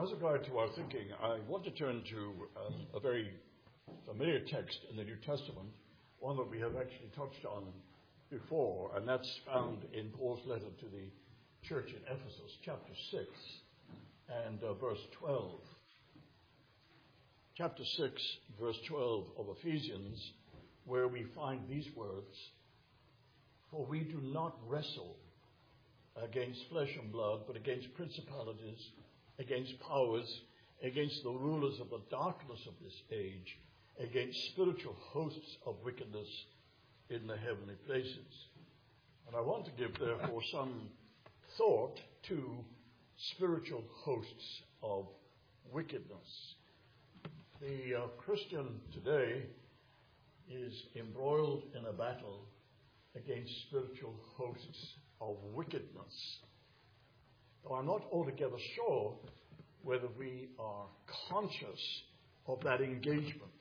as a guide to our thinking, I want to turn to a very familiar text in the New Testament, one that we have actually touched on before, and that's found in Paul's letter to the church in Ephesus, chapter 6 and verse 12. Chapter 6, verse 12 of Ephesians, where we find these words, "For we do not wrestle against flesh and blood, but against principalities, against powers, against the rulers of the darkness of this age, against spiritual hosts of wickedness in the heavenly places." And I want to give, therefore, some thought to spiritual hosts of wickedness. The Christian today is embroiled in a battle against spiritual hosts of wickedness. Though I'm not altogether sure whether we are conscious of that engagement.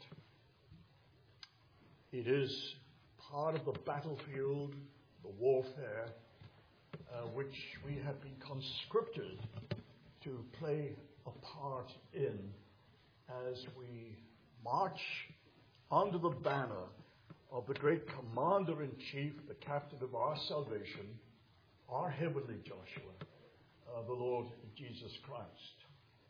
It is part of the battlefield, the warfare, which we have been conscripted to play a part in as we march under the banner of the great Commander-in-Chief, the Captain of our salvation, our heavenly Joshua, the Lord Jesus Christ.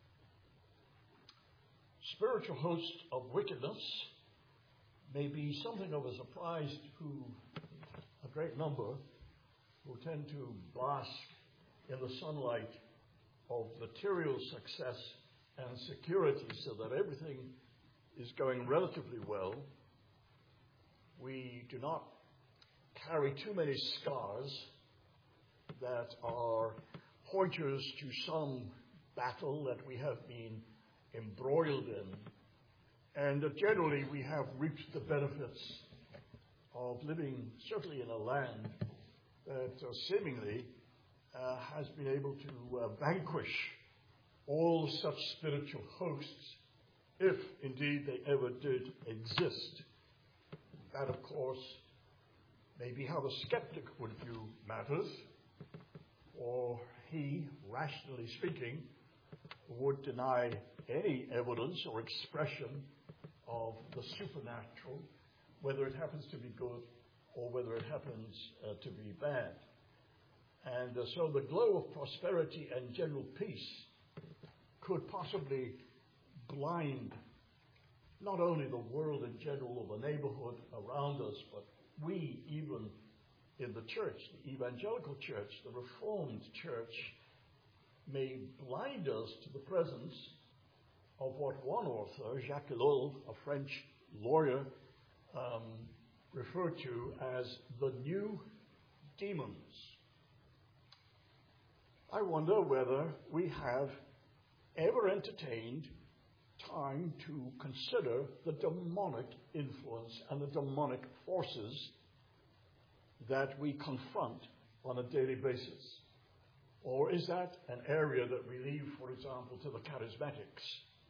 Spiritual hosts of wickedness may be something of a surprise to a great number who tend to bask in the sunlight of material success and security so that everything is going relatively well. We do not carry too many scars that are pointers to some battle that we have been embroiled in. And generally we have reaped the benefits of living certainly in a land that seemingly has been able to vanquish all such spiritual hosts, if indeed they ever did exist. That, of course, may be how the skeptic would view matters, or he, rationally speaking, would deny any evidence or expression of the supernatural, whether it happens to be good or whether it happens to be bad. And so the glow of prosperity and general peace could possibly blind not only the world in general or the neighborhood around us, but we even in the church, the evangelical church, the Reformed church, may blind us to the presence of what one author, Jacques Ellul, a French lawyer, referred to as the new demons. I wonder whether we have ever entertained time to consider the demonic influence and the demonic forces that we confront on a daily basis. Or is that an area that we leave, for example, to the charismatics?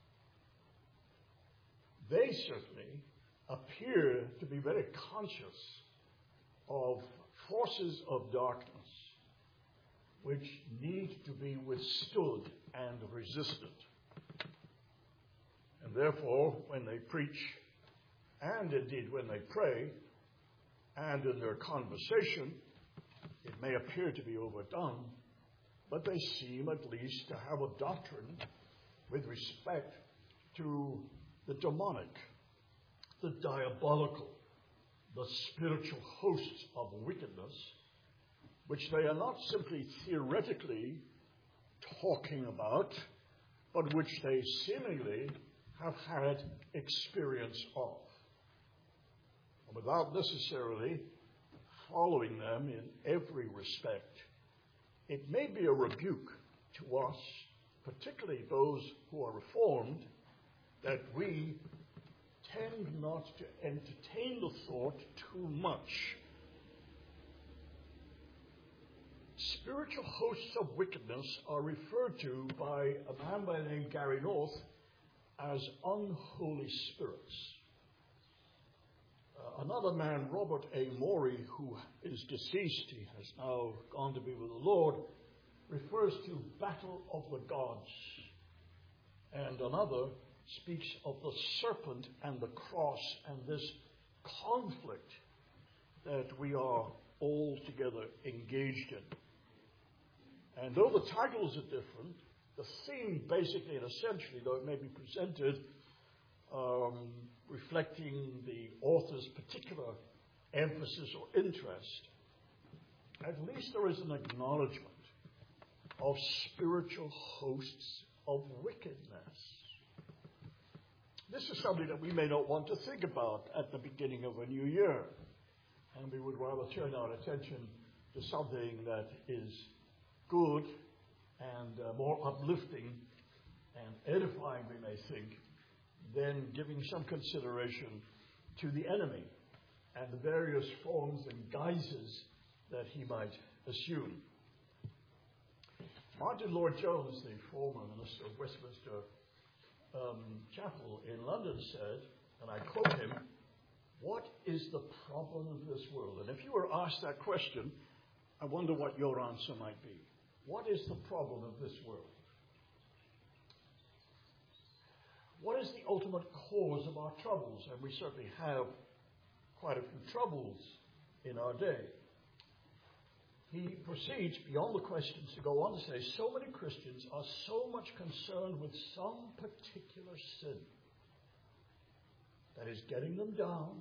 They certainly appear to be very conscious of forces of darkness which need to be withstood and resisted. And therefore, when they preach, and indeed when they pray, and in their conversation, it may appear to be overdone, but they seem at least to have a doctrine with respect to the demonic, the diabolical, the spiritual hosts of wickedness, which they are not simply theoretically talking about, but which they seemingly have had experience of. And without necessarily following them in every respect, it may be a rebuke to us, particularly those who are Reformed, that we tend not to entertain the thought too much. Spiritual hosts of wickedness are referred to by a man by the name Gary North as unholy spirits. Another man, Robert A. Morey, who is deceased, he has now gone to be with the Lord, refers to battle of the gods. And another speaks of the serpent and the cross and this conflict that we are all together engaged in. And though the titles are different, the theme basically and essentially, though it may be presented reflecting the author's particular emphasis or interest, at least there is an acknowledgement of spiritual hosts of wickedness. This is something that we may not want to think about at the beginning of a new year. And we would rather turn our attention to something that is good and more uplifting and edifying, we may think, than giving some consideration to the enemy and the various forms and guises that he might assume. Martin Lloyd-Jones, the former minister of Westminster Chapel in London, said, and I quote him, "What is the problem of this world?" And if you were asked that question, I wonder what your answer might be. What is the problem of this world? What is the ultimate cause of our troubles? And we certainly have quite a few troubles in our day. He proceeds beyond the questions to go on to say, so many Christians are so much concerned with some particular sin that is getting them down,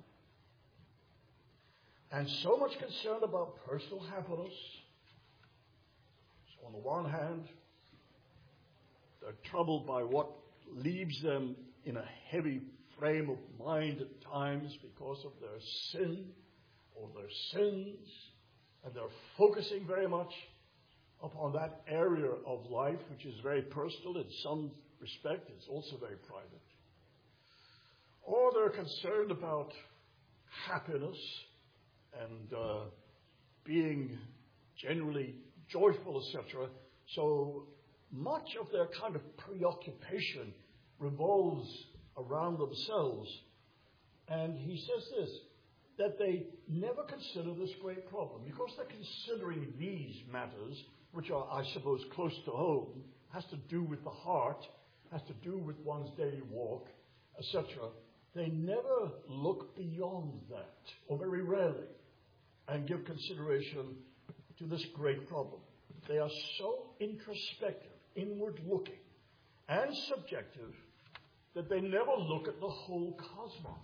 and so much concerned about personal happiness. So on the one hand, they're troubled by what leaves them in a heavy frame of mind at times because of their sin or their sins, and they're focusing very much upon that area of life which is very personal in some respect. It's also very private. Or they're concerned about happiness and being generally joyful, etc. So much of their kind of preoccupation revolves around themselves. And he says this, that they never consider this great problem. Because they're considering these matters, which are, I suppose, close to home, has to do with the heart, has to do with one's daily walk, etc. They never look beyond that, or very rarely, and give consideration to this great problem. They are so introspective, inward-looking, and subjective that they never look at the whole cosmos.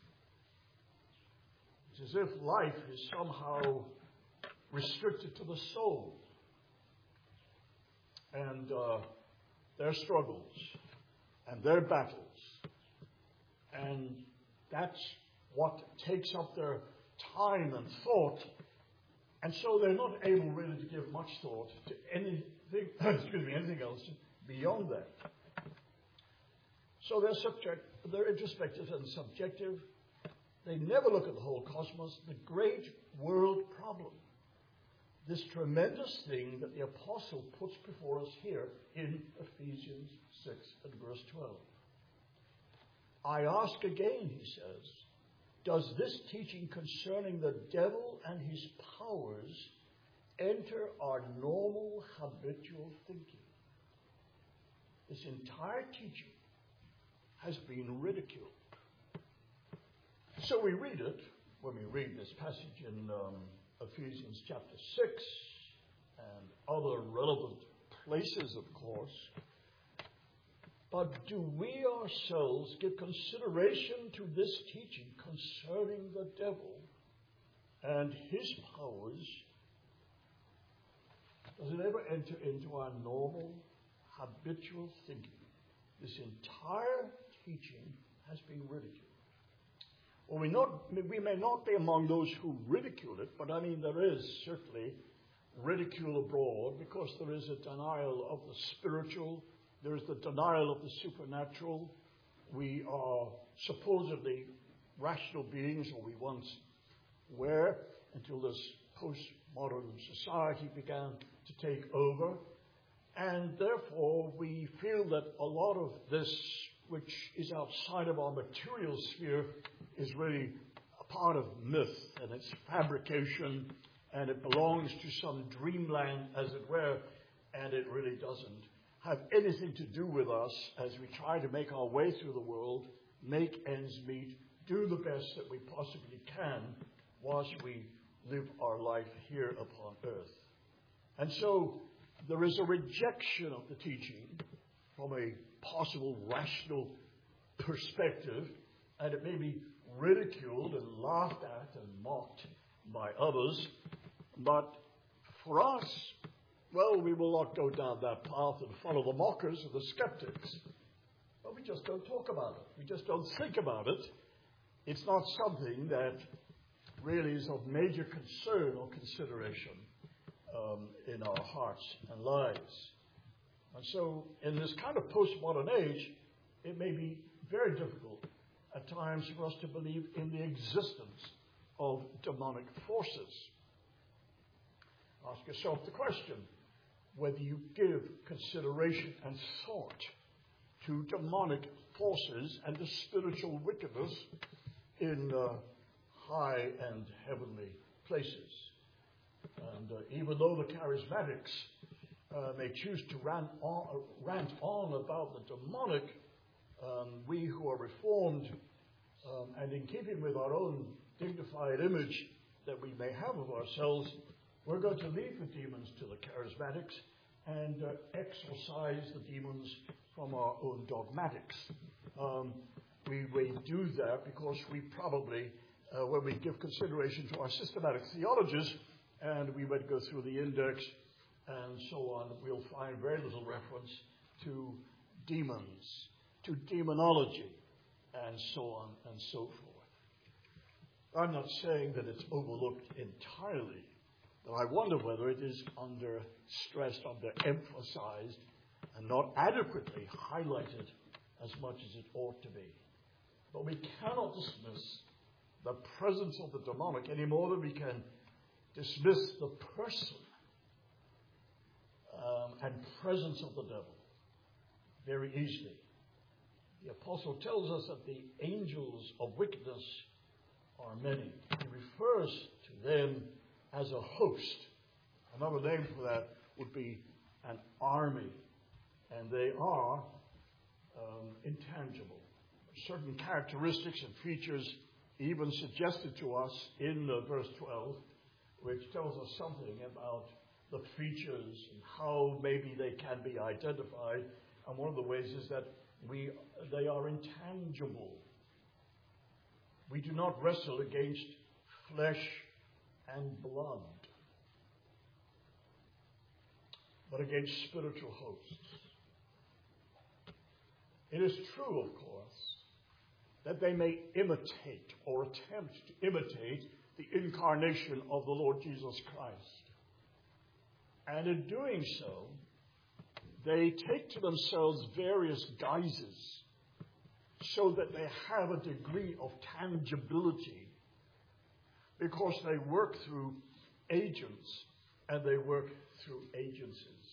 It's as if life is somehow restricted to the soul and their struggles and their battles. And that's what takes up their time and thought. And so they're not able really to give much thought to anything, anything else beyond that. So they're introspective and subjective. They never look at the whole cosmos, the great world problem. This tremendous thing that the apostle puts before us here in Ephesians 6 and verse 12. I ask again, he says, does this teaching concerning the devil and his powers enter our normal habitual thinking? This entire teaching has been ridiculed. So we read it, when we read this passage in Ephesians chapter 6 and other relevant places, of course. But do we ourselves give consideration to this teaching concerning the devil and his powers? Does it ever enter into our normal, habitual thinking? This entire teaching has been ridiculed. Well, we may not be among those who ridicule it, but I mean there is certainly ridicule abroad because there is a denial of the spiritual, there is the denial of the supernatural. We are supposedly rational beings, or we once were, until this postmodern society began to take over. And therefore, we feel that a lot of this, which is outside of our material sphere, is really a part of myth, and it's fabrication, and it belongs to some dreamland, as it were, and it really doesn't have anything to do with us as we try to make our way through the world, make ends meet, do the best that we possibly can whilst we live our life here upon earth. And so there is a rejection of the teaching from a possible rational perspective, and it may be ridiculed and laughed at and mocked by others. But for us, well, we will not go down that path and follow the mockers and the skeptics. But we just don't talk about it. We just don't think about it. It's not something that really is of major concern or consideration in our hearts and lives. And so in this kind of postmodern age, it may be very difficult at times for us to believe in the existence of demonic forces. Ask yourself the question whether you give consideration and thought to demonic forces and the spiritual wickedness in high and heavenly places. And even though the charismatics may choose to rant on about the demonic, we who are reformed and in keeping with our own dignified image that we may have of ourselves, we're going to leave the demons to the charismatics and exorcise the demons from our own dogmatics. We do that because we probably, when we give consideration to our systematic theologies, and we would go through the index and so on, we'll find very little reference to demons, to demonology, and so on and so forth. I'm not saying that it's overlooked entirely, but I wonder whether it is under-stressed, under-emphasized, and not adequately highlighted as much as it ought to be. But we cannot dismiss the presence of the demonic any more than we can dismiss the person and presence of the devil very easily. The apostle tells us that the angels of wickedness are many. He refers to them as a host. Another name for that would be an army. And they are intangible. Certain characteristics and features even suggested to us in verse 12, which tells us something about the features and how maybe they can be identified. And one of the ways is that they are intangible. We do not wrestle against flesh and blood, but against spiritual hosts. It is true, of course, that they may imitate or attempt to imitate the incarnation of the Lord Jesus Christ. And in doing so, they take to themselves various guises so that they have a degree of tangibility because they work through agents and they work through agencies.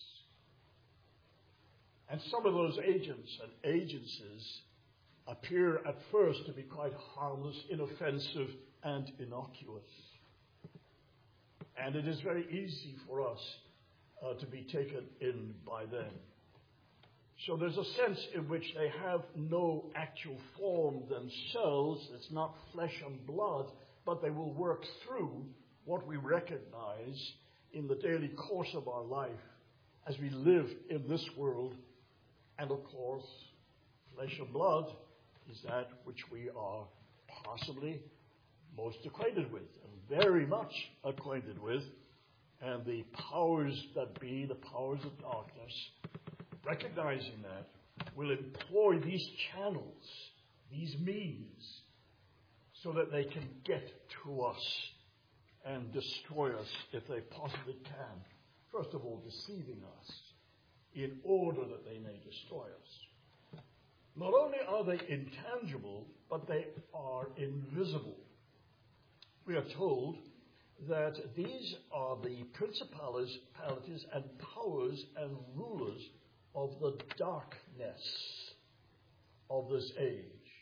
And some of those agents and agencies appear at first to be quite harmless, inoffensive, and innocuous. And it is very easy for us to be taken in by them. So there's a sense in which they have no actual form themselves. It's not flesh and blood, but they will work through what we recognize in the daily course of our life as we live in this world. And of course, flesh and blood is that which we are possibly most acquainted with, and very much acquainted with. And the powers that be, the powers of darkness, recognizing that, will employ these channels, these means, so that they can get to us and destroy us if they possibly can. First of all, deceiving us in order that they may destroy us. Not only are they intangible, but they are invisible. We are told that these are the principalities and powers and rulers of the darkness of this age.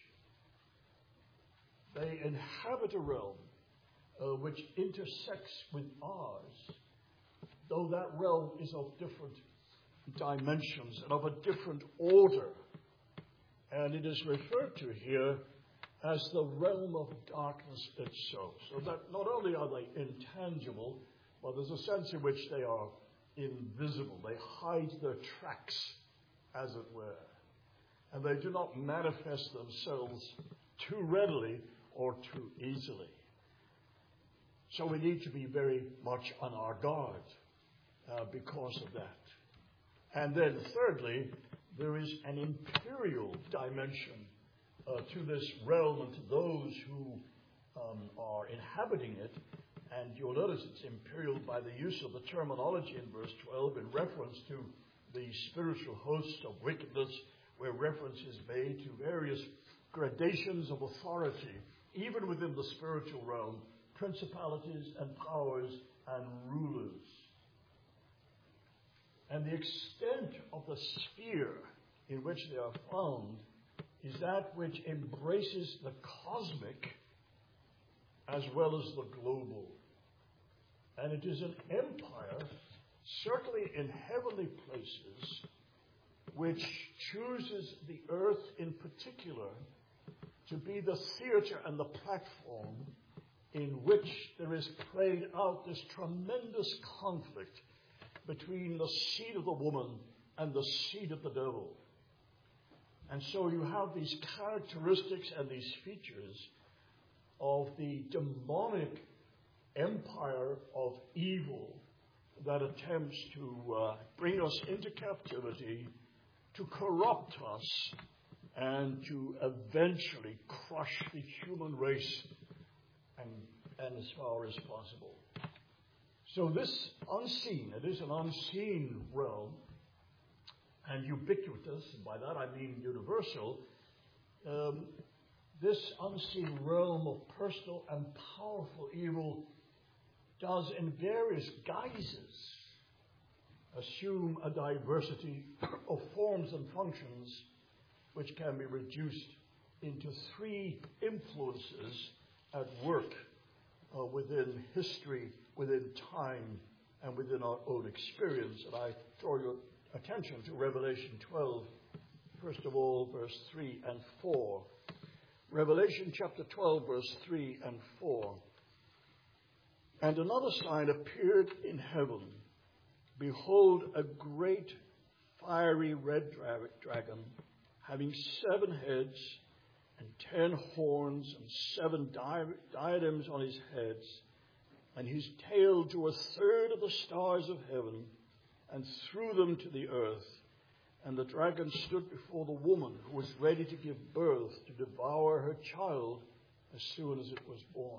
They inhabit a realm which intersects with ours, though that realm is of different dimensions and of a different order. And it is referred to here as the realm of darkness itself. So that not only are they intangible, but there's a sense in which they are invisible. They hide their tracks, as it were. And they do not manifest themselves too readily or too easily. So we need to be very much on our guard because of that. And then thirdly, there is an imperial dimension to this realm and to those who are inhabiting it. And you'll notice it's imperial by the use of the terminology in verse 12 in reference to the spiritual host of wickedness, where reference is made to various gradations of authority, even within the spiritual realm, principalities and powers and rulers. And the extent of the sphere in which they are found is that which embraces the cosmic as well as the global. And it is an empire, certainly in heavenly places, which chooses the earth in particular to be the theater and the platform in which there is played out this tremendous conflict between the seed of the woman and the seed of the devil. And so you have these characteristics and these features of the demonic empire of evil that attempts to bring us into captivity, to corrupt us, and to eventually crush the human race and as far as possible. So this unseen, it is an unseen realm, and ubiquitous, and by that I mean universal. This unseen realm of personal and powerful evil does in various guises assume a diversity of forms and functions which can be reduced into three influences at work within history, within time, and within our own experience. And I draw your attention to Revelation 12, first of all, verse 3 and 4. Revelation chapter 12, verse 3 and 4. And another sign appeared in heaven. Behold, a great fiery red dragon, having 7 heads and 10 horns and 7 diadems on his heads, and his tail drew 1/3 of the stars of heaven and threw them to the earth. And the dragon stood before the woman who was ready to give birth to devour her child as soon as it was born.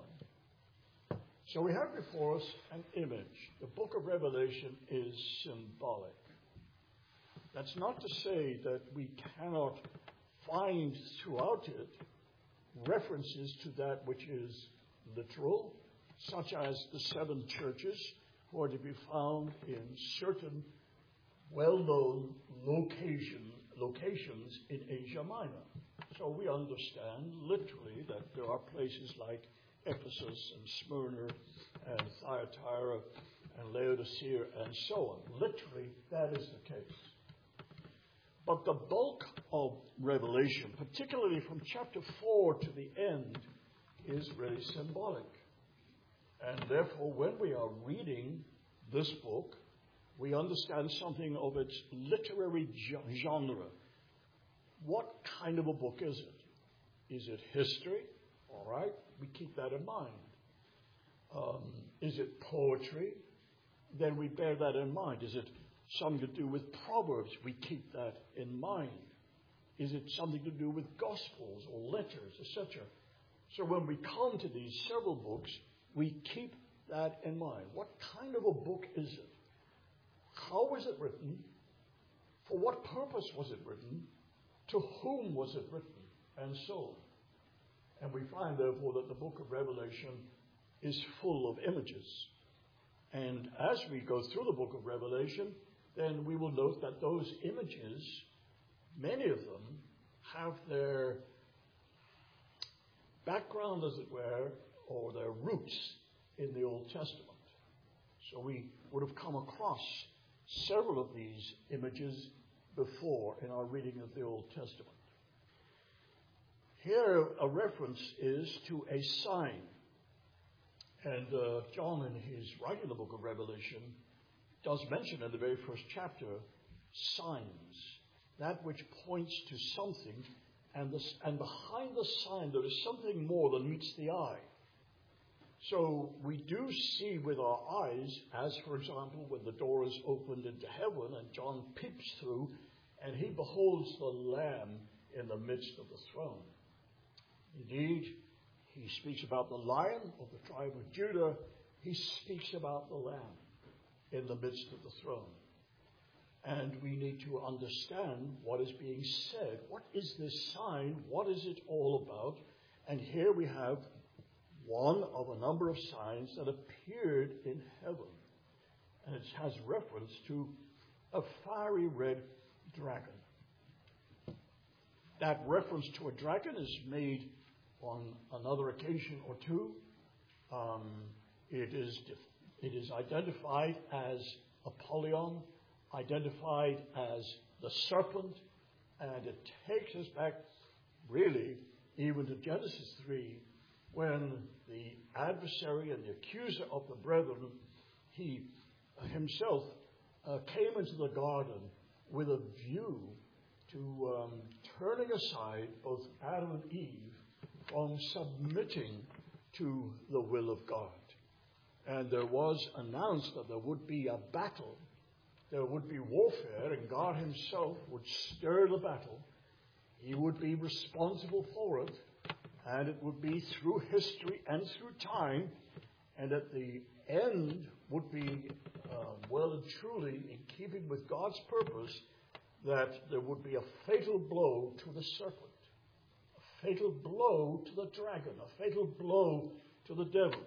So we have before us an image. The book of Revelation is symbolic. That's not to say that we cannot find throughout it references to that which is literal, such as the 7 churches who are to be found in certain well-known locations in Asia Minor. So we understand literally that there are places like Ephesus and Smyrna and Thyatira and Laodicea and so on. Literally, that is the case. But the bulk of Revelation, particularly from chapter 4 to the end, is really symbolic. And therefore, when we are reading this book, we understand something of its literary genre. What kind of a book is it? Is it history? All right, we keep that in mind. Is it poetry? Then we bear that in mind. Is it something to do with Proverbs? We keep that in mind. Is it something to do with Gospels or letters, etc.? So when we come to these several books, we keep that in mind. What kind of a book is it? How was it written? For what purpose was it written? To whom was it written? And so on. And we find, therefore, that the book of Revelation is full of images. And as we go through the book of Revelation, then we will note that those images, many of them, have their background, as it were, or their roots in the Old Testament. So we would have come across several of these images before in our reading of the Old Testament. Here, a reference is to a sign. And John, in his writing the book of Revelation, does mention in the very first chapter signs, that which points to something, and behind the sign there is something more than meets the eye. So we do see with our eyes, as for example when the door is opened into heaven and John peeps through and he beholds the Lamb in the midst of the throne. Indeed, he speaks about the Lion of the tribe of Judah. He speaks about the Lamb in the midst of the throne. And we need to understand what is being said. What is this sign? What is it all about? And here we have one of a number of signs that appeared in heaven. And it has reference to a fiery red dragon. That reference to a dragon is made on another occasion or two. It is identified as Apollyon, identified as the serpent, and it takes us back really even to Genesis 3, when the adversary and the accuser of the brethren, he himself came into the garden with a view to turning aside both Adam and Eve from submitting to the will of God. And there was announced that there would be a battle, there would be warfare, and God himself would stir the battle. He would be responsible for it, and it would be through history and through time, and at the end would be well and truly in keeping with God's purpose, that there would be a fatal blow to the serpent, a fatal blow to the dragon, a fatal blow to the devil.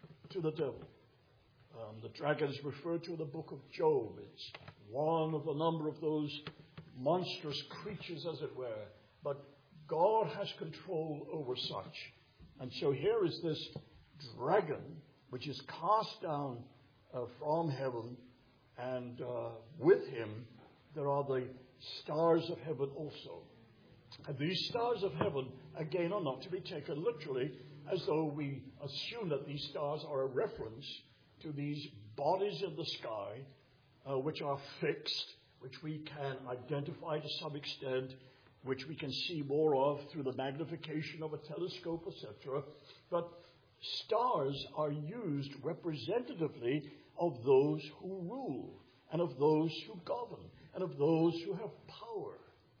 The dragon is referred to in the book of Job. It's one of a number of those monstrous creatures, as it were. But God has control over such. And so here is this dragon, which is cast down from heaven, and with him there are the stars of heaven also. And these stars of heaven, again, are not to be taken literally, as though we assume that these stars are a reference to these bodies in the sky, which are fixed, which we can identify to some extent, which we can see more of through the magnification of a telescope, etc. But stars are used representatively of those who rule, and of those who govern, and of those who have power.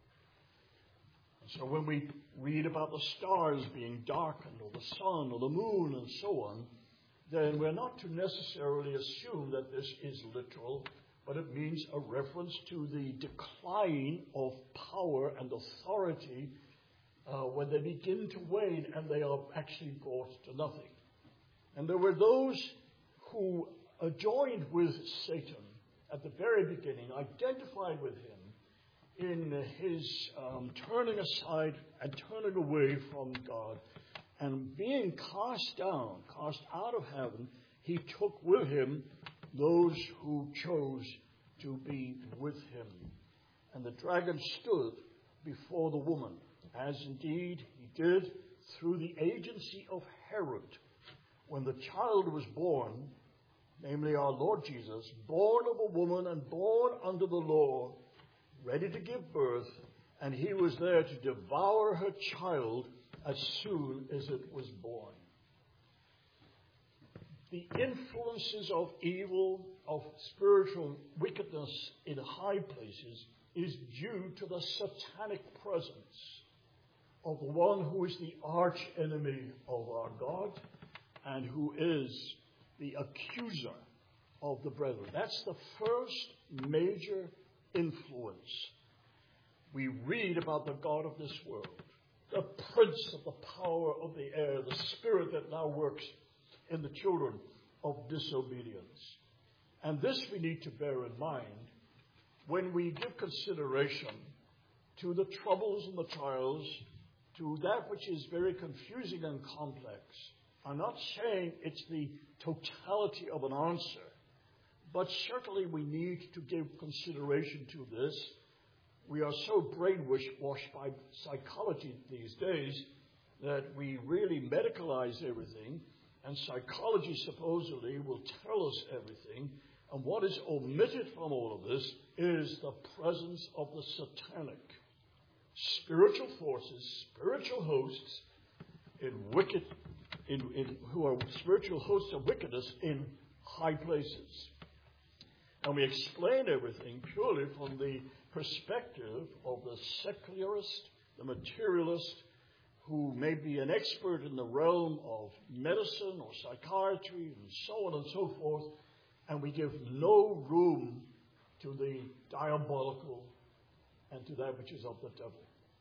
So when we read about the stars being darkened, or the sun, or the moon, and so on, then we're not to necessarily assume that this is literal, but it means a reference to the decline of power and authority when they begin to wane and they are actually brought to nothing. And there were those who joined with Satan at the very beginning, identified with him in his turning aside and turning away from God. And being cast down, cast out of heaven, he took with him those who chose to be with him. And the dragon stood before the woman, as indeed he did through the agency of Herod. When the child was born, namely our Lord Jesus, born of a woman and born under the law, ready to give birth, and he was there to devour her child as soon as it was born. The influences of evil, of spiritual wickedness in high places is due to the satanic presence of the one who is the arch enemy of our God and who is the accuser of the brethren. That's the first major influence. We read about the God of this world, the prince of the power of the air, the spirit that now works in the children of disobedience. And this we need to bear in mind when we give consideration to the troubles and the trials, to that which is very confusing and complex. I'm not saying it's the totality of an answer, But certainly we need to give consideration to this. We are so brainwashed by psychology these days that we really medicalize everything, and psychology supposedly will tell us everything. And what is omitted from all of this is the presence of the satanic spiritual forces, spiritual hosts who are spiritual hosts of wickedness in high places. And we explain everything purely from the perspective of the secularist, the materialist, who may be an expert in the realm of medicine or psychiatry and so on and so forth, and we give no room to the diabolical and to that which is of the devil.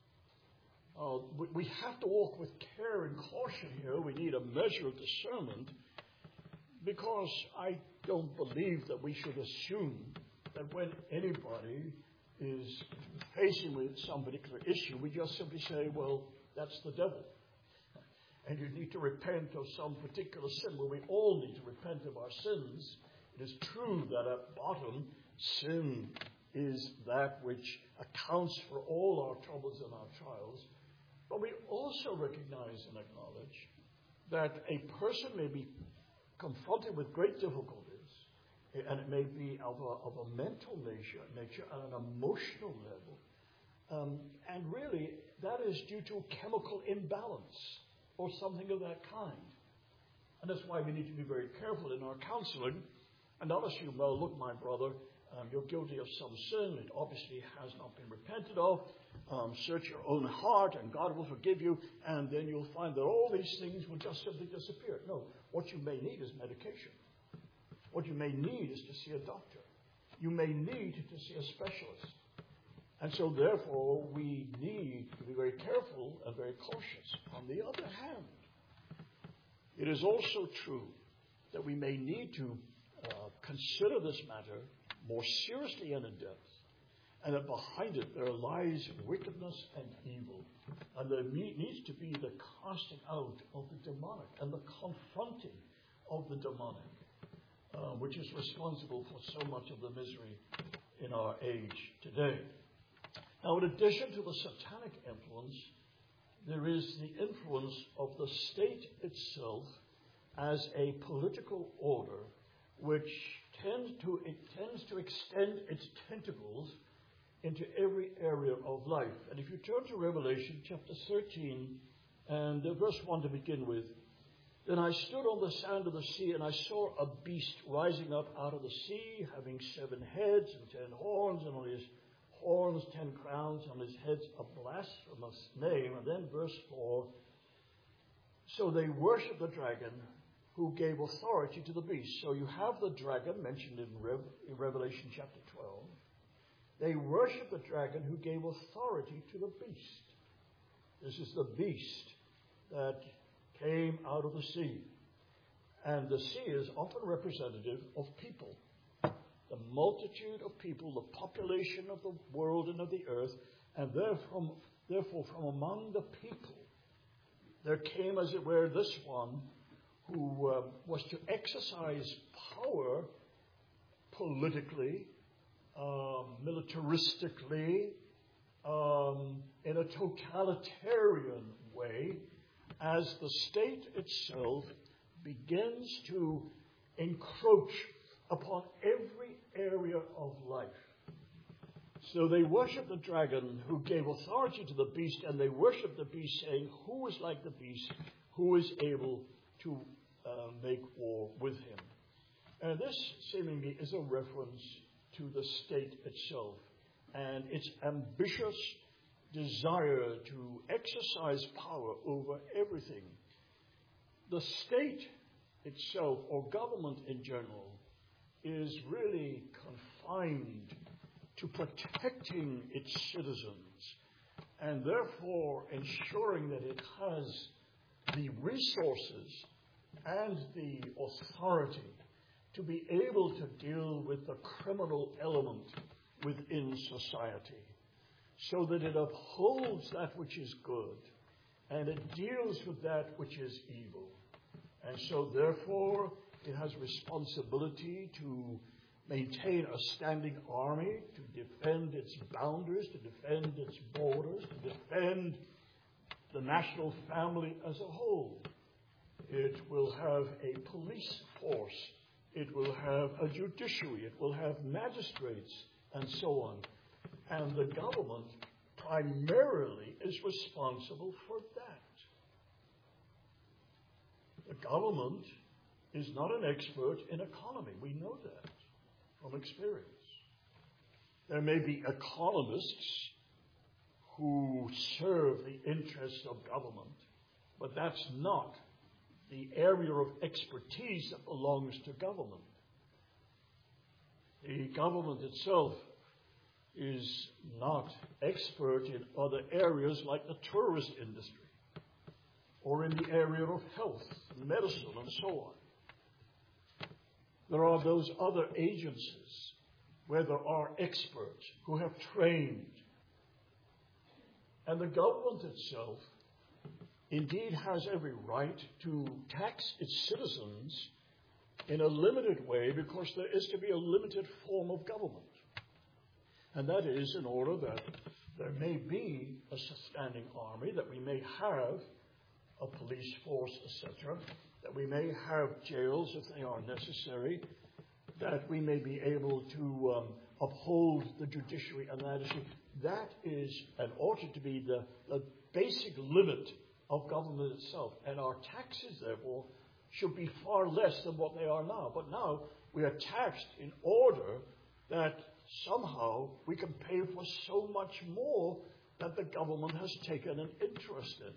We have to walk with care and caution here. We need a measure of discernment, because I don't believe that we should assume that when anybody is facing with some particular issue, we just simply say, well, that's the devil. And you need to repent of some particular sin. Well, we all need to repent of our sins. It is true that at bottom, sin is that which accounts for all our troubles and our trials. But we also recognize and acknowledge that a person may be confronted with great difficulties, and it may be of a mental nature and an emotional level. And really, that is due to chemical imbalance or something of that kind. And that's why we need to be very careful in our counseling and not assume, well, look, my brother, you're guilty of some sin. It obviously has not been repented of. Search your own heart and God will forgive you, and then you'll find that all these things will just simply disappear. No, what you may need is medication. What you may need is to see a doctor. You may need to see a specialist. And so therefore we need to be very careful and very cautious. On the other hand, it is also true that we may need to consider this matter more seriously and in depth, and that behind it there lies wickedness and evil. And there needs to be the casting out of the demonic and the confronting of the demonic, which is responsible for so much of the misery in our age today. Now, in addition to the satanic influence, there is the influence of the state itself as a political order, which tends to extend its tentacles into every area of life. And if you turn to Revelation chapter 13 and verse 1 to begin with, then I stood on the sand of the sea, and I saw a beast rising up out of the sea, having 7 heads and 10 horns, and on his horns 10 crowns, on his heads a blasphemous name. And then verse 4, so they worship the dragon who gave authority to the beast. So you have the dragon mentioned in Revelation chapter 12. They worship the dragon who gave authority to the beast. This is the beast that came out of the sea. And the sea is often representative of people. The multitude of people, the population of the world and of the earth, and therefore from among the people, there came, as it were, this one who was to exercise power politically, militaristically, in a totalitarian way, as the state itself begins to encroach upon every area of life. So they worship the dragon who gave authority to the beast, and they worship the beast, saying, who is like the beast, who is able to make war with him. And this seemingly is a reference to the state itself and its ambitious desire to exercise power over everything. The state itself, or government in general, is really confined to protecting its citizens and therefore ensuring that it has the resources and the authority to be able to deal with the criminal element within society, so that it upholds that which is good and it deals with that which is evil. And so therefore it has responsibility to maintain a standing army to defend its boundaries, to defend its borders, to defend the national family as a whole. It will have a police force. It will have a judiciary. It will have magistrates and so on. And the government primarily is responsible for that. The government is not an expert in economy. We know that from experience. There may be economists who serve the interests of government, but that's not the area of expertise that belongs to government. The government itself is not expert in other areas like the tourist industry or in the area of health and medicine and so on. There are those other agencies where there are experts who have trained. And the government itself indeed has every right to tax its citizens in a limited way because there is to be a limited form of government. And that is in order that there may be a standing army, that we may have a police force, etc., that we may have jails if they are necessary, that we may be able to uphold the judiciary and magistracy. That is and ought to be the basic limit of government itself. And our taxes, therefore, should be far less than what they are now. But now we are taxed in order that somehow we can pay for so much more that the government has taken an interest in.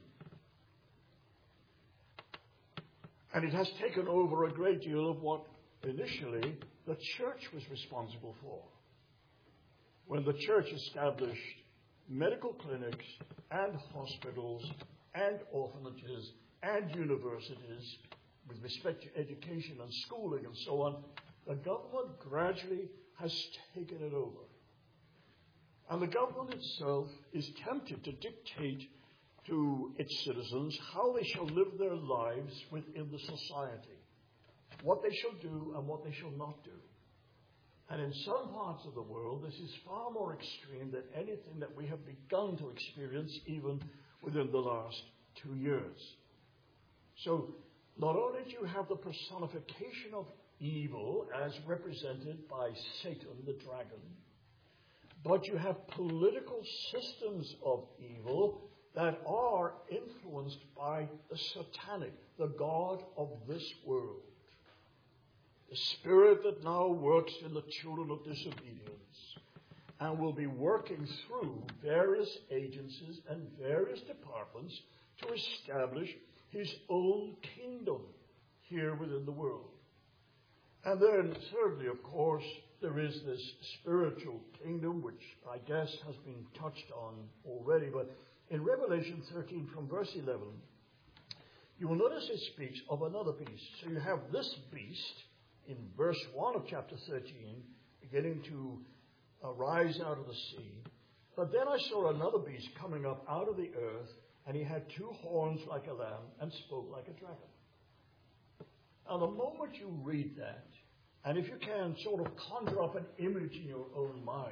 And it has taken over a great deal of what initially the church was responsible for. When the church established medical clinics and hospitals and orphanages and universities with respect to education and schooling and so on, the government gradually has taken it over. And the government itself is tempted to dictate to its citizens how they shall live their lives within the society, what they shall do and what they shall not do. And in some parts of the world, this is far more extreme than anything that we have begun to experience even within the last 2 years. So, not only do you have the personification of evil as represented by Satan, the dragon, but you have political systems of evil that are influenced by the satanic, the god of this world. The spirit that now works in the children of disobedience and will be working through various agencies and various departments to establish his own kingdom here within the world. And then thirdly, of course, there is this spiritual kingdom, which I guess has been touched on already. But in Revelation 13 from verse 11, you will notice it speaks of another beast. So you have this beast in verse 1 of chapter 13, beginning to rise out of the sea. But then I saw another beast coming up out of the earth, and he had 2 horns like a lamb and spoke like a dragon. Now, the moment you read that, and if you can sort of conjure up an image in your own mind,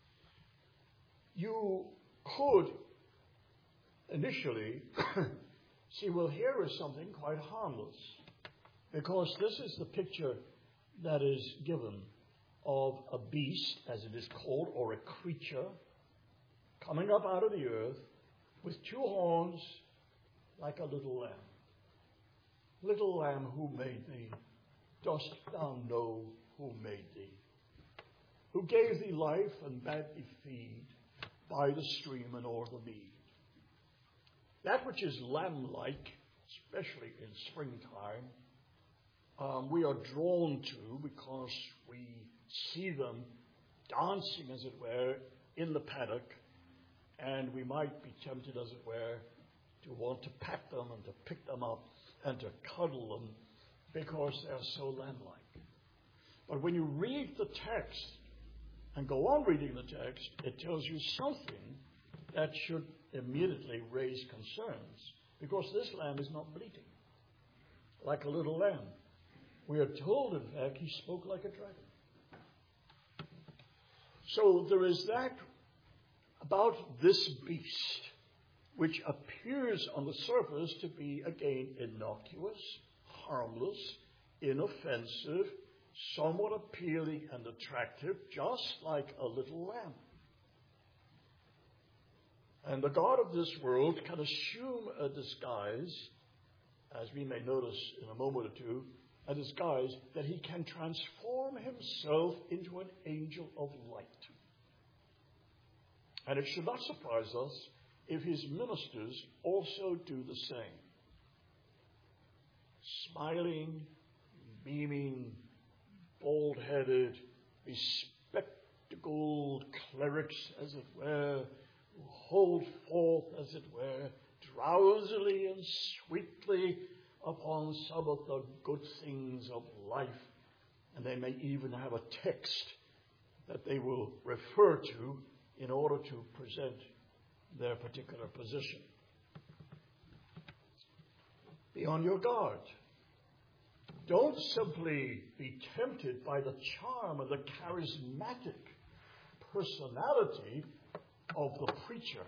you could initially see, well, here is something quite harmless, because this is the picture that is given of a beast, as it is called, or a creature, coming up out of the earth with 2 horns like a little lamb. Little lamb, who made thee? Dost thou know who made thee? Who gave thee life and bade thee feed by the stream and o'er the mead? That which is lamb-like, especially in springtime, we are drawn to because we see them dancing, as it were, in the paddock, and we might be tempted, as it were, to want to pat them and to pick them up and to cuddle them because they are so lamb-like. But when you read the text and go on reading the text, it tells you something that should immediately raise concerns, because this lamb is not bleating like a little lamb. We are told, in fact, he spoke like a dragon. So there is that about this beast, which appears on the surface to be, again, innocuous, harmless, inoffensive, somewhat appealing and attractive, just like a little lamb. And the God of this world can assume a disguise, as we may notice in a moment or two, a disguise that he can transform himself into an angel of light. And it should not surprise us if his ministers also do the same. Smiling, beaming, bald-headed, bespectacled clerics, as it were, who hold forth, as it were, drowsily and sweetly upon some of the good things of life. And they may even have a text that they will refer to in order to present their particular position. Be on your guard. Don't simply be tempted by the charm and the charismatic personality of the preacher,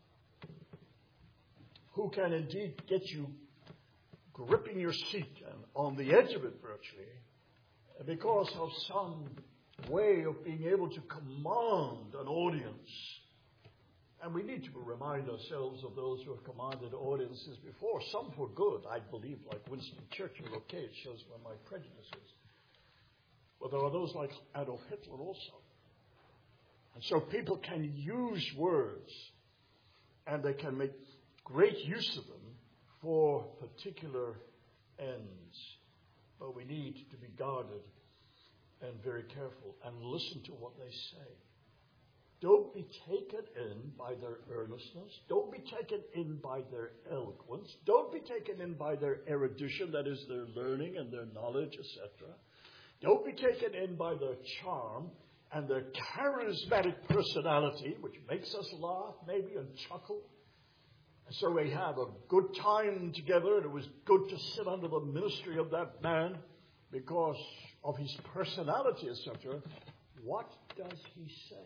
who can indeed get you gripping your seat and on the edge of it virtually, because of some way of being able to command an audience. And we need to remind ourselves of those who have commanded audiences before, some for good, I believe, like Winston Churchill. Okay, it shows where my prejudice is. But there are those like Adolf Hitler also. And so people can use words, and they can make great use of them for particular ends. But we need to be guarded and very careful and listen to what they say. Don't be taken in by their earnestness. Don't be taken in by their eloquence. Don't be taken in by their erudition, that is their learning and their knowledge, etc. Don't be taken in by their charm and their charismatic personality, which makes us laugh maybe and chuckle. And so we have a good time together, and it was good to sit under the ministry of that man because of his personality, etc. What does he say?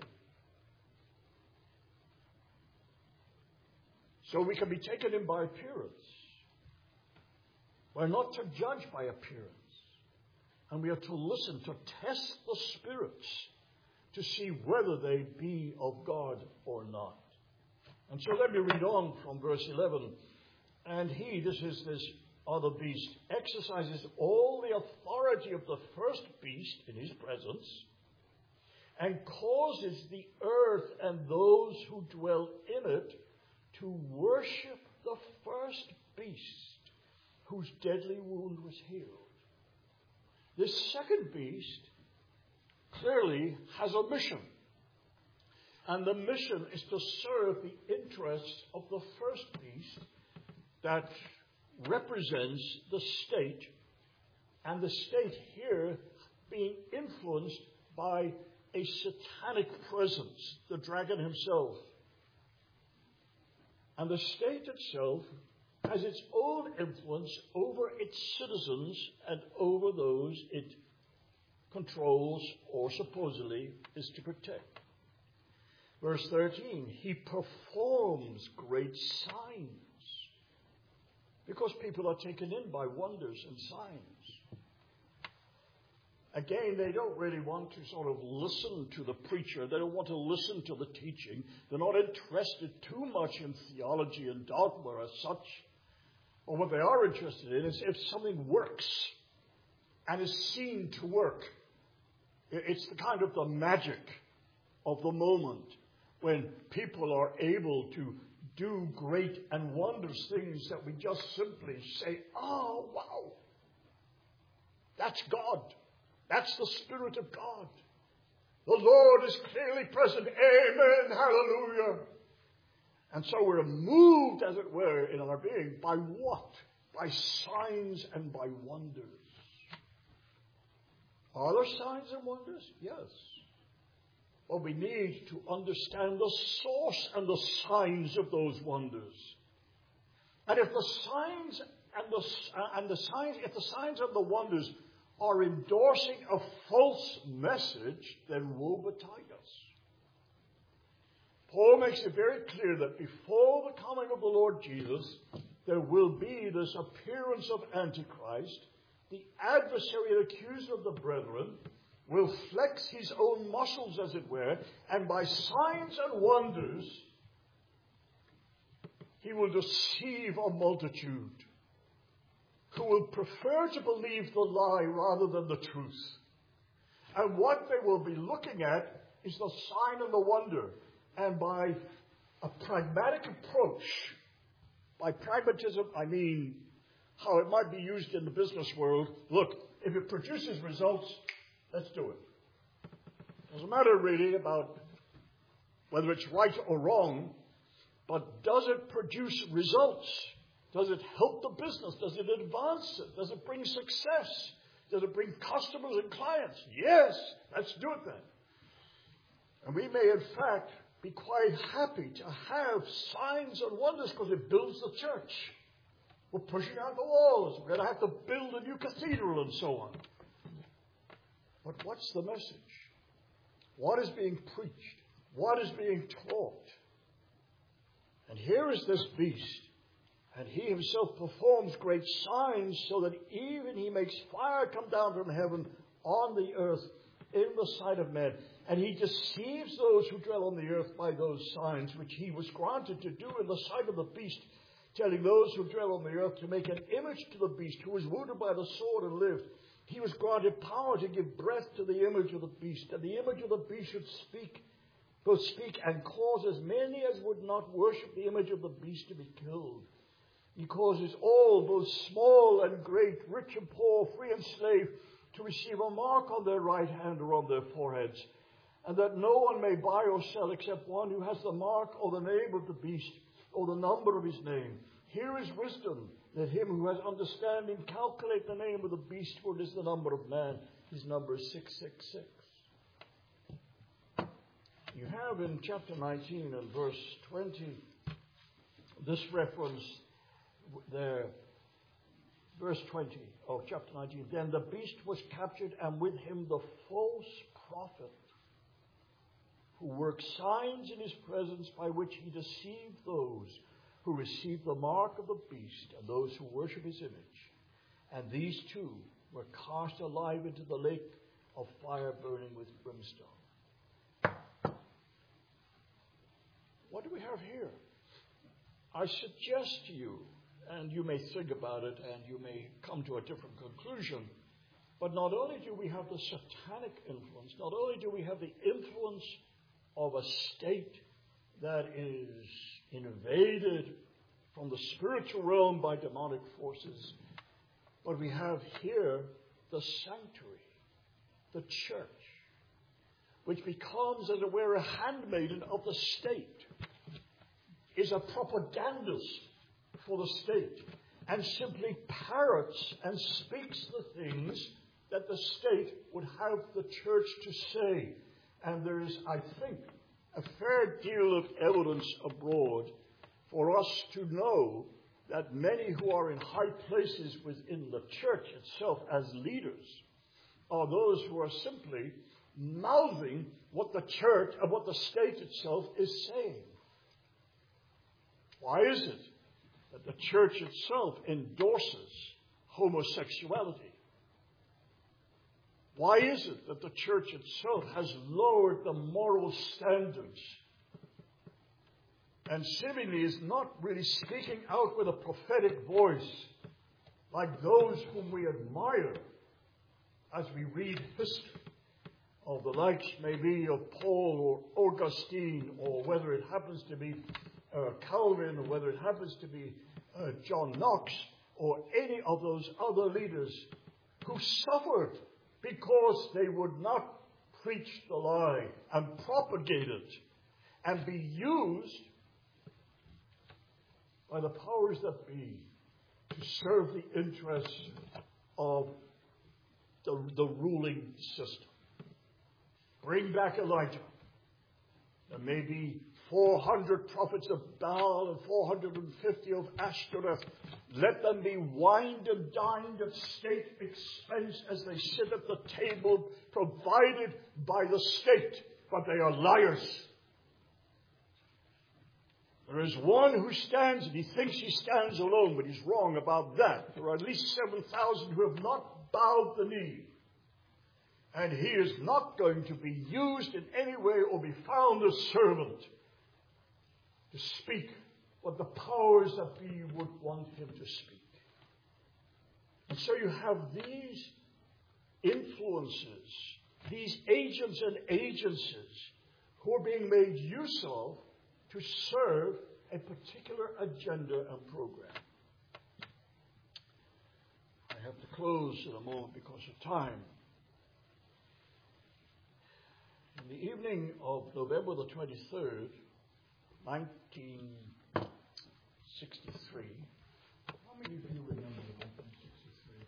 So we can be taken in by appearance. We're not to judge by appearance. And we are to listen, to test the spirits, to see whether they be of God or not. And so let me read on from verse 11. And he, this is this other beast, exercises all the authority of the first beast in his presence, and causes the earth and those who dwell in it to worship the first beast, whose deadly wound was healed. This second beast clearly has a mission. And the mission is to serve the interests of the first beast that represents the state, and the state here being influenced by a satanic presence, the dragon himself. And the state itself has its own influence over its citizens and over those it controls or supposedly is to protect. Verse 13, he performs great signs because people are taken in by wonders and signs. Again, they don't really want to sort of listen to the preacher. They don't want to listen to the teaching. They're not interested too much in theology and dogma as such. Or what they are interested in is if something works and is seen to work. It's the kind of the magic of the moment when people are able to do great and wondrous things that we just simply say, oh, wow, that's God. That's the Spirit of God. The Lord is clearly present. Amen. Hallelujah. And so we're moved, as it were, in our being by what? By signs and by wonders. Are there signs and wonders? Yes. But we need to understand the source and the signs of those wonders. And if the signs and the wonders are endorsing a false message, then woe betide us. Paul makes it very clear that before the coming of the Lord Jesus, there will be this appearance of Antichrist. The adversary and accuser of the brethren will flex his own muscles, as it were, and by signs and wonders, he will deceive a multitude who will prefer to believe the lie rather than the truth. And what they will be looking at is the sign and the wonder. And by a pragmatic approach, by pragmatism, I mean how it might be used in the business world. Look, if it produces results, let's do it. It doesn't matter really about whether it's right or wrong, but does it produce results? Does it help the business? Does it advance it? Does it bring success? Does it bring customers and clients? Yes, let's do it then. And we may, in fact, be quite happy to have signs and wonders because it builds the church. We're pushing out the walls. We're going to have to build a new cathedral and so on. But what's the message? What is being preached? What is being taught? And here is this beast. And he himself performs great signs so that even he makes fire come down from heaven on the earth in the sight of men. And he deceives those who dwell on the earth by those signs which he was granted to do in the sight of the beast, telling those who dwell on the earth to make an image to the beast who was wounded by the sword and lived. He was granted power to give breath to the image of the beast, and the image of the beast should both speak and cause as many as would not worship the image of the beast to be killed. He causes all, both small and great, rich and poor, free and slave, to receive a mark on their right hand or on their foreheads, and that no one may buy or sell except one who has the mark or the name of the beast or the number of his name. Here is wisdom. Let him who has understanding calculate the name of the beast, for it is the number of man. His number is 666. You have in chapter 19 and verse 20 this reference there. Verse 20 of chapter 19. Then the beast was captured, and with him the false prophet, who worked signs in his presence by which he deceived those who received the mark of the beast and those who worship his image. And these two were cast alive into the lake of fire burning with brimstone. What do we have here? I suggest to you, and you may think about it and you may come to a different conclusion, but not only do we have the satanic influence, not only do we have the influence of a state that is invaded from the spiritual realm by demonic forces, but we have here the sanctuary, the church, which becomes, as it were, a handmaiden of the state, is a propagandist for the state, and simply parrots and speaks the things that the state would have the church to say. And there is, I think, a fair deal of evidence abroad for us to know that many who are in high places within the church itself as leaders are those who are simply mouthing what the church and what the state itself is saying. Why is it that the church itself endorses homosexuality? Why is it that the church itself has lowered the moral standards and seemingly is not really speaking out with a prophetic voice like those whom we admire as we read history of the likes maybe of Paul or Augustine, or whether it happens to be Calvin, or whether it happens to be John Knox, or any of those other leaders who suffered because they would not preach the lie and propagate it and be used by the powers that be to serve the interests of the ruling system. Bring back Elijah. There may be 400 prophets of Baal and 450 of Ashtoreth. Let them be wined and dined at state expense as they sit at the table provided by the state, but they are liars. There is one who stands, and he thinks he stands alone, but he's wrong about that. There are at least 7,000 who have not bowed the knee. And he is not going to be used in any way or be found a servant to speak what the powers that be would want him to speak. And so you have these influences, these agents and agencies who are being made use of to serve a particular agenda and program. I have to close in a moment because of time. In the evening of November the 23rd, 1963, how many of you remember 1963?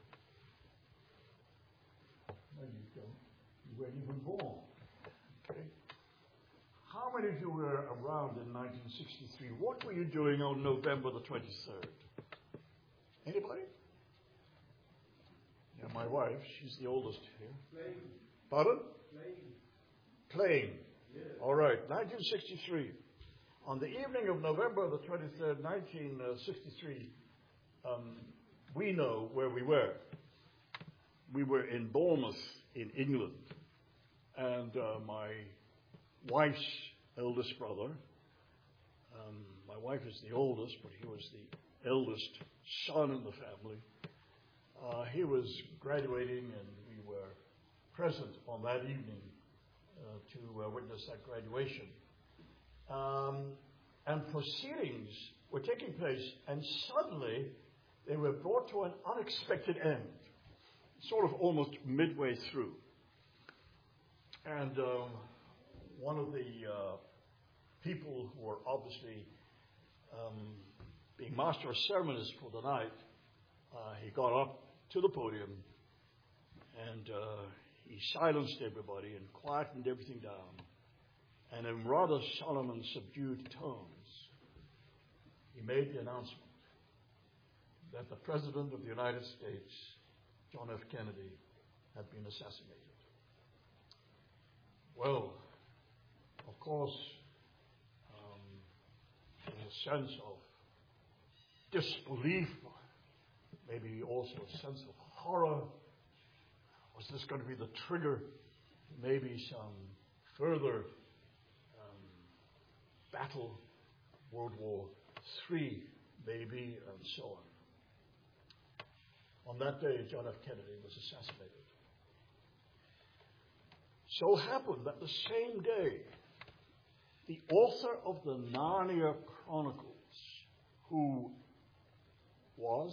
No, you don't. You weren't even born. Okay. How many of you were around in 1963? What were you doing on November the 23rd? Anybody? Yeah, my wife, she's the oldest here. Playing. Pardon? Playing. Playing. Yeah. All right, 1963. On the evening of November the 23rd, 1963, we know where we were. We were in Bournemouth in England. And my wife's eldest brother, my wife is the oldest, but he was the eldest son in the family. He was graduating, and we were present on that evening to witness that graduation. And proceedings were taking place, and suddenly they were brought to an unexpected end, sort of almost midway through. And one of the people who were obviously being master of ceremonies for the night, he got up to the podium and he silenced everybody and quietened everything down. And in rather solemn and subdued tones, he made the announcement that the President of the United States, John F. Kennedy, had been assassinated. Well, of course, in a sense of disbelief, maybe also a sense of horror, was this going to be the trigger, maybe some further battle, World War III, maybe, and so on. On that day, John F. Kennedy was assassinated. So happened that the same day, the author of the Narnia Chronicles, who was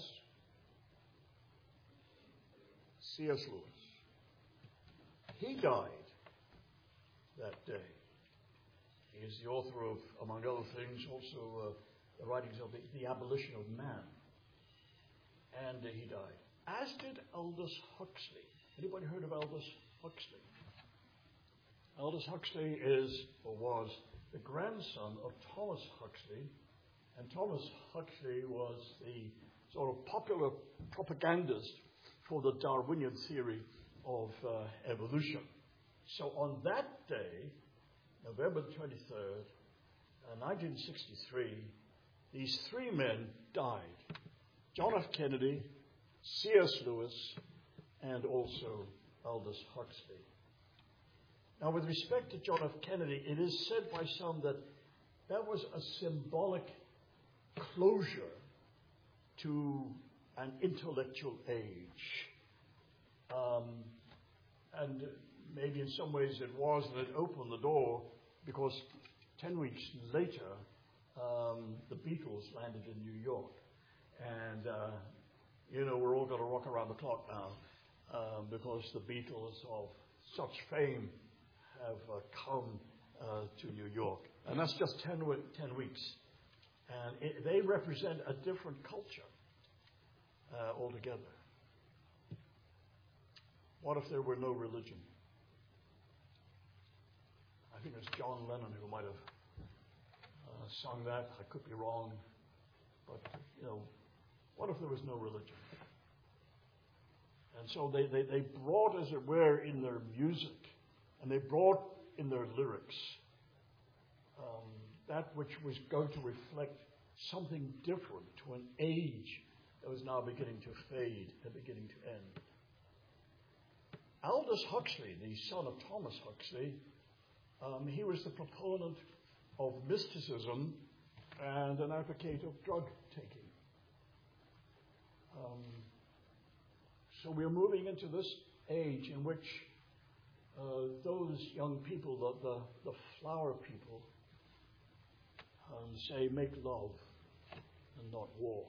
C.S. Lewis, he died that day. He is the author of, among other things, also the writings of the Abolition of Man. And he died. As did Aldous Huxley. Anybody heard of Aldous Huxley? Aldous Huxley is, or was, the grandson of Thomas Huxley. And Thomas Huxley was the sort of popular propagandist for the Darwinian theory of evolution. So on that day, November the 23rd, 1963, these three men died. John F. Kennedy, C.S. Lewis, and also Aldous Huxley. Now, with respect to John F. Kennedy, it is said by some that that was a symbolic closure to an intellectual age. And maybe in some ways it was, and it opened the door, because 10 weeks later, the Beatles landed in New York. And, we're all going to rock around the clock now, because the Beatles of such fame have come to New York. And that's just 10 weeks. And they represent a different culture altogether. What if there were no religion? I think it was John Lennon who might have sung that. I could be wrong. But, what if there was no religion? And so they brought, as it were, in their music, and they brought in their lyrics, that which was going to reflect something different to an age that was now beginning to fade and beginning to end. Aldous Huxley, the son of Thomas Huxley, he was the proponent of mysticism and an advocate of drug taking. So we're moving into this age in which those young people, the flower people, say make love and not war.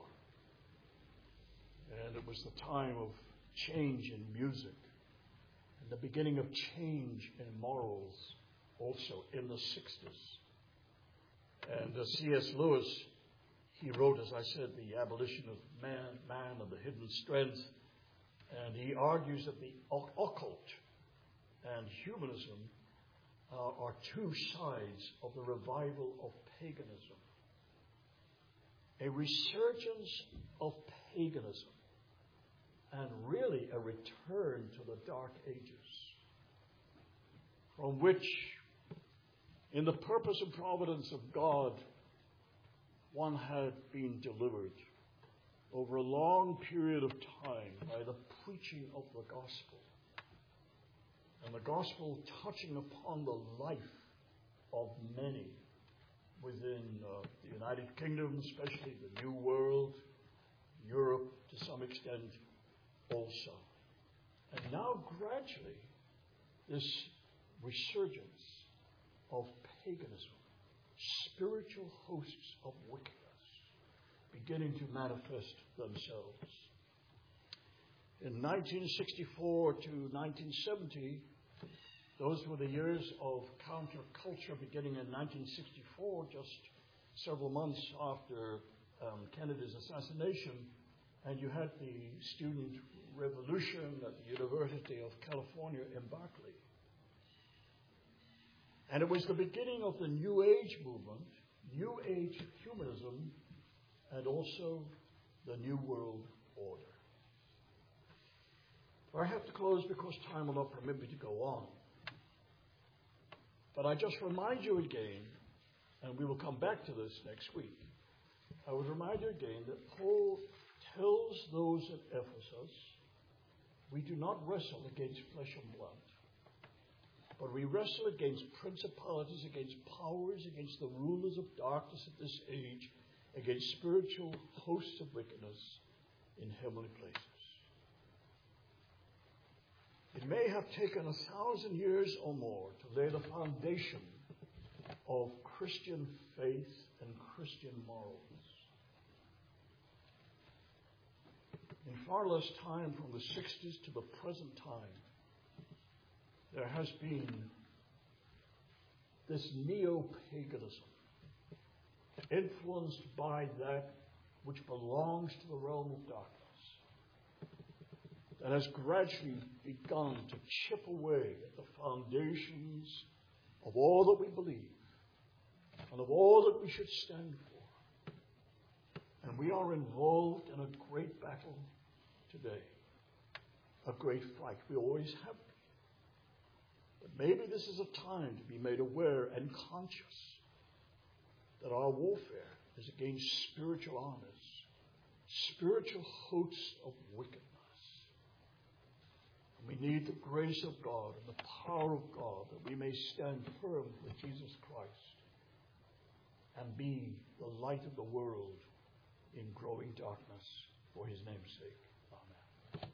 And it was the time of change in music and the beginning of change in morals also in the 60s. And C.S. Lewis, he wrote, as I said, The Abolition of Man and the Hidden Strength. And he argues that the occult and humanism are two sides of the revival of paganism. A resurgence of paganism and really a return to the Dark Ages, from which, in the purpose and providence of God, one had been delivered over a long period of time by the preaching of the gospel, and the gospel touching upon the life of many within the United Kingdom, especially the New World, Europe to some extent also. And now gradually this resurgence of paganism, spiritual hosts of wickedness, beginning to manifest themselves. In 1964 to 1970, those were the years of counterculture, beginning in 1964, just several months after Kennedy's assassination, and you had the student revolution at the University of California in Berkeley. And it was the beginning of the New Age movement, New Age humanism, and also the New World Order. I have to close because time will not permit me to go on. But I just remind you again, and we will come back to this next week, I would remind you again that Paul tells those at Ephesus, we do not wrestle against flesh and blood, but we wrestle against principalities, against powers, against the rulers of darkness of this age, against spiritual hosts of wickedness in heavenly places. It may have taken 1,000 years or more to lay the foundation of Christian faith and Christian morals. In far less time, from the 60s to the present time, there has been this neo-paganism influenced by that which belongs to the realm of darkness, that has gradually begun to chip away at the foundations of all that we believe and of all that we should stand for. And we are involved in a great battle today, a great fight. We always have been. But maybe this is a time to be made aware and conscious that our warfare is against spiritual armies, spiritual hosts of wickedness. And we need the grace of God and the power of God that we may stand firm with Jesus Christ and be the light of the world in growing darkness for his name's sake.